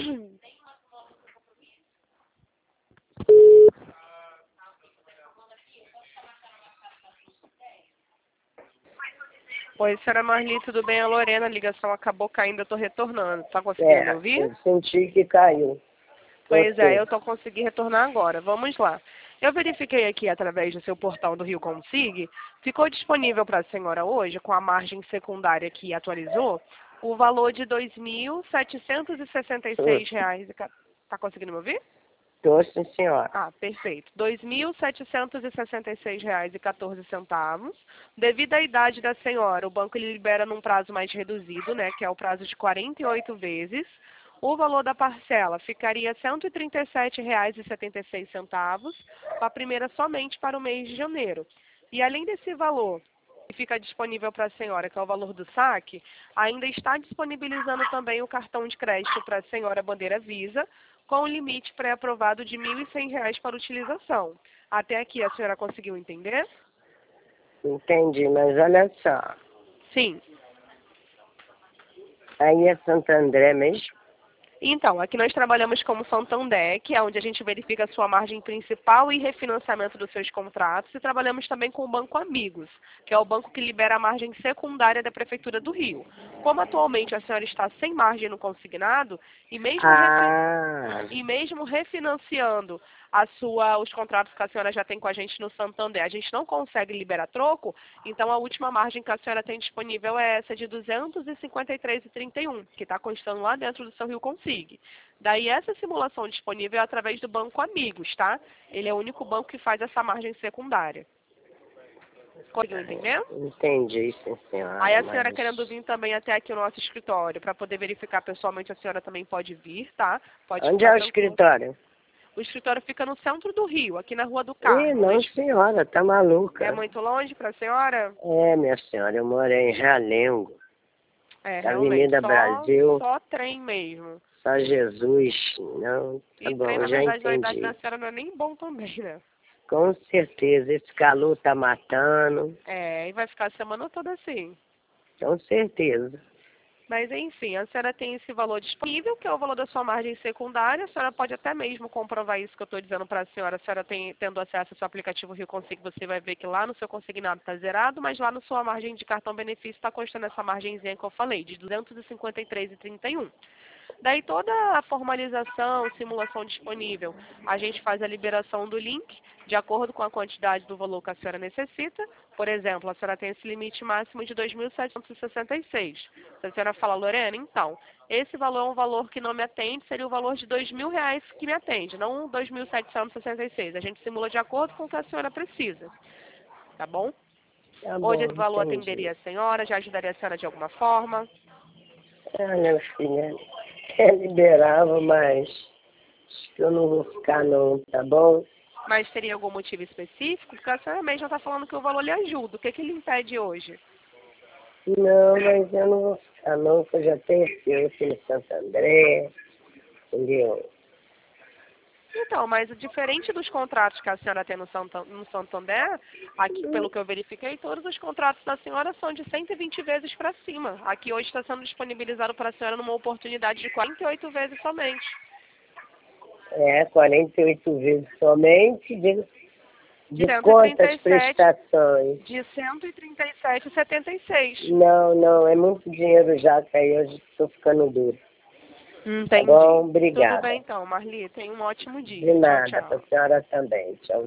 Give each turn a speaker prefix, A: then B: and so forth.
A: Oi, senhora Marli, tudo bem? A Lorena, a ligação acabou caindo, eu tô retornando. Tá conseguindo ouvir?
B: Eu senti que caiu.
A: Pois é, eu tô conseguindo retornar agora. Vamos lá. Eu verifiquei aqui através do seu portal do Rio Consig, ficou disponível para a senhora hoje, com a margem secundária que atualizou, o valor de R$ 2.766. Tá conseguindo me ouvir?
B: Tô, sim, senhora.
A: Ah, perfeito. R$ 2.766,14. Devido à idade da senhora, o banco ele libera num prazo mais reduzido, né, que é o prazo de 48 vezes. O valor da parcela ficaria R$ 137,76, a primeira somente para o mês de janeiro. E além desse valor que fica disponível para a senhora, que é o valor do saque, ainda está disponibilizando também o cartão de crédito para a senhora Bandeira Visa, com o limite pré-aprovado de R$ 1.100 para utilização. Até aqui a senhora conseguiu entender?
B: Entendi, mas olha só.
A: Sim.
B: Aí é Santo André mesmo?
A: Então, aqui nós trabalhamos como Santander, que é onde a gente verifica a sua margem principal e refinanciamento dos seus contratos, e trabalhamos também com o Banco Amigos, que é o banco que libera a margem secundária da Prefeitura do Rio. Como atualmente a senhora está sem margem no consignado, e mesmo refinanciando os contratos que a senhora já tem com a gente no Santander, a gente não consegue liberar troco, então a última margem que a senhora tem disponível é essa de R$ 253,31, que está constando lá dentro do seu Rio Consig. Daí essa simulação disponível é através do Banco Amigos, tá? Ele é o único banco que faz essa margem secundária. Conseguiu entender?
B: Entendi, sim, senhora.
A: Aí a senhora querendo vir também até aqui no nosso escritório, para poder verificar pessoalmente, a senhora também pode vir, tá? Pode
B: Onde
A: ficar
B: é o
A: tranquila.
B: escritório?
A: O escritório fica no centro do Rio, aqui na Rua do Carmo.
B: Ih, não, senhora, tá maluca.
A: É muito longe para a senhora?
B: É, minha senhora, eu moro em Realengo.
A: É,
B: Avenida
A: realmente,
B: Brasil.
A: só trem mesmo.
B: Só Jesus. Não, tá
A: E
B: bom,
A: trem, na
B: já
A: verdade, na idade
B: entendi.
A: da senhora não é nem bom também, né?
B: Com certeza, esse calor tá matando.
A: É, e vai ficar a semana toda assim.
B: Com certeza.
A: Mas, enfim, a senhora tem esse valor disponível, que é o valor da sua margem secundária. A senhora pode até mesmo comprovar isso que eu estou dizendo para a senhora. A senhora tendo acesso ao seu aplicativo Rio Consig, você vai ver que lá no seu consignado está zerado, mas lá na sua margem de cartão benefício está constando essa margenzinha que eu falei, de R$ 253,31. Daí toda a formalização, simulação disponível, a gente faz a liberação do link de acordo com a quantidade do valor que a senhora necessita. Por exemplo, a senhora tem esse limite máximo de 2.766. Se a senhora fala, Lorena, então, esse valor é um valor que não me atende, seria o valor de R$ 2.000 que me atende, não 2.766. A gente simula de acordo com o que a senhora precisa. Tá bom?
B: Tá
A: Hoje
B: bom,
A: esse valor
B: entendi.
A: atenderia a senhora, já ajudaria a senhora de alguma forma?
B: Minha filha, até liberava, mas acho que eu não vou ficar não, tá bom?
A: Mas teria algum motivo específico? Porque a senhora mesma está falando que o valor lhe ajuda. O que lhe impede hoje?
B: Não, mas eu não vou ficar não, porque eu já tenho filho aqui no Santo André, entendeu?
A: Então, mas diferente dos contratos que a senhora tem no Santander, aqui, pelo que eu verifiquei, todos os contratos da senhora são de 120 vezes para cima. Aqui hoje está sendo disponibilizado para a senhora numa oportunidade de 48 vezes somente.
B: 48 vezes somente de quantas prestações?
A: De 137,76.
B: Não, é muito dinheiro já, que aí eu estou ficando duro.
A: Entendi.
B: Tá bom? Obrigada.
A: Tudo bem então, Marli. Tenha um ótimo dia.
B: De nada,
A: Tchau,
B: para
A: tchau.
B: a senhora também. Tchau.